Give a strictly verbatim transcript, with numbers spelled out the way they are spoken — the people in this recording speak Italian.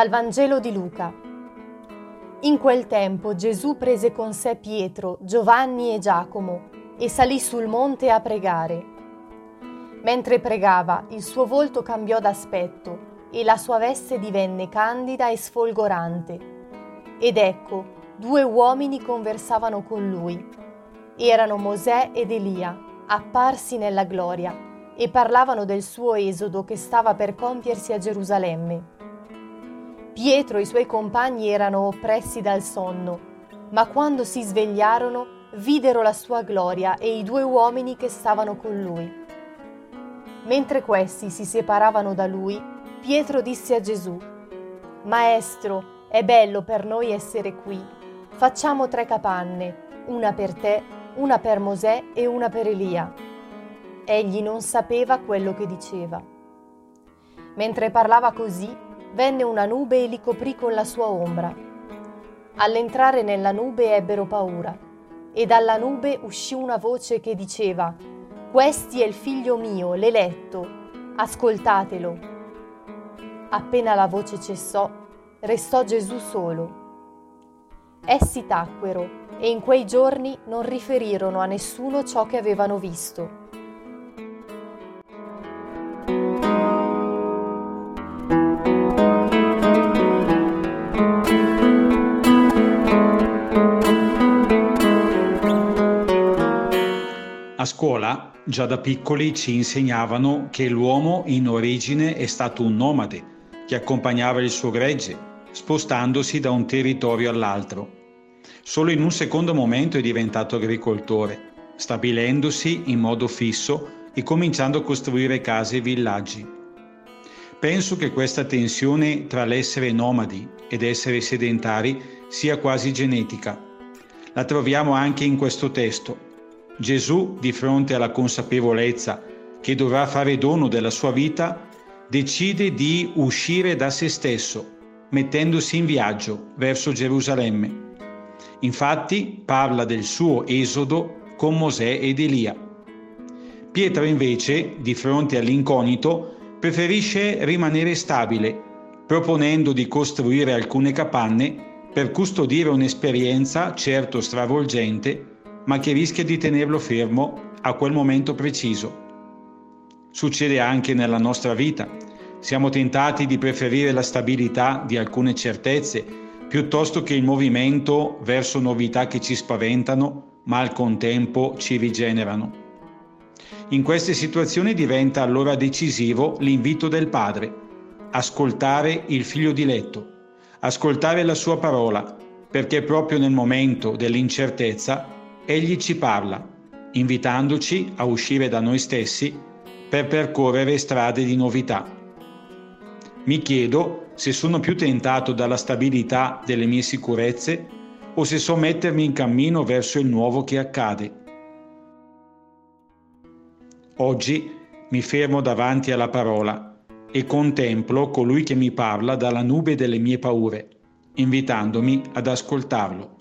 Dal Vangelo di Luca. In quel tempo Gesù prese con sé Pietro, Giovanni e Giacomo e salì sul monte a pregare. Mentre pregava, il suo volto cambiò d'aspetto e la sua veste divenne candida e sfolgorante. Ed ecco, due uomini conversavano con lui. Erano Mosè ed Elia, apparsi nella gloria, e parlavano del suo esodo che stava per compiersi a Gerusalemme. Pietro e i suoi compagni erano oppressi dal sonno, ma quando si svegliarono videro la sua gloria e i due uomini che stavano con lui. Mentre questi si separavano da lui, Pietro disse a Gesù: «Maestro, è bello per noi essere qui. Facciamo tre capanne, una per te, una per Mosè e una per Elia». Egli non sapeva quello che diceva. Mentre parlava così, venne una nube e li coprì con la sua ombra. All'entrare nella nube ebbero paura, e dalla nube uscì una voce che diceva: «Questi è il figlio mio, l'eletto, ascoltatelo». Appena la voce cessò, restò Gesù solo. Essi tacquero, e in quei giorni non riferirono a nessuno ciò che avevano visto. A scuola, già da piccoli ci insegnavano che l'uomo in origine è stato un nomade che accompagnava il suo gregge, spostandosi da un territorio all'altro. Solo in un secondo momento è diventato agricoltore, stabilendosi in modo fisso e cominciando a costruire case e villaggi. Penso che questa tensione tra l'essere nomadi ed essere sedentari sia quasi genetica. La troviamo anche in questo testo. Gesù, di fronte alla consapevolezza che dovrà fare dono della sua vita, decide di uscire da se stesso, mettendosi in viaggio verso Gerusalemme. Infatti parla del suo esodo con Mosè ed Elia. Pietro invece, di fronte all'incognito, preferisce rimanere stabile, proponendo di costruire alcune capanne per custodire un'esperienza certo stravolgente, ma che rischia di tenerlo fermo a quel momento preciso. Succede anche nella nostra vita. Siamo tentati di preferire la stabilità di alcune certezze piuttosto che il movimento verso novità che ci spaventano, ma al contempo ci rigenerano. In queste situazioni diventa allora decisivo l'invito del Padre: ascoltare il Figlio diletto, ascoltare la sua parola, perché proprio nel momento dell'incertezza Egli ci parla, invitandoci a uscire da noi stessi per percorrere strade di novità. Mi chiedo se sono più tentato dalla stabilità delle mie sicurezze o se so mettermi in cammino verso il nuovo che accade. Oggi mi fermo davanti alla parola e contemplo colui che mi parla dalla nube delle mie paure, invitandomi ad ascoltarlo.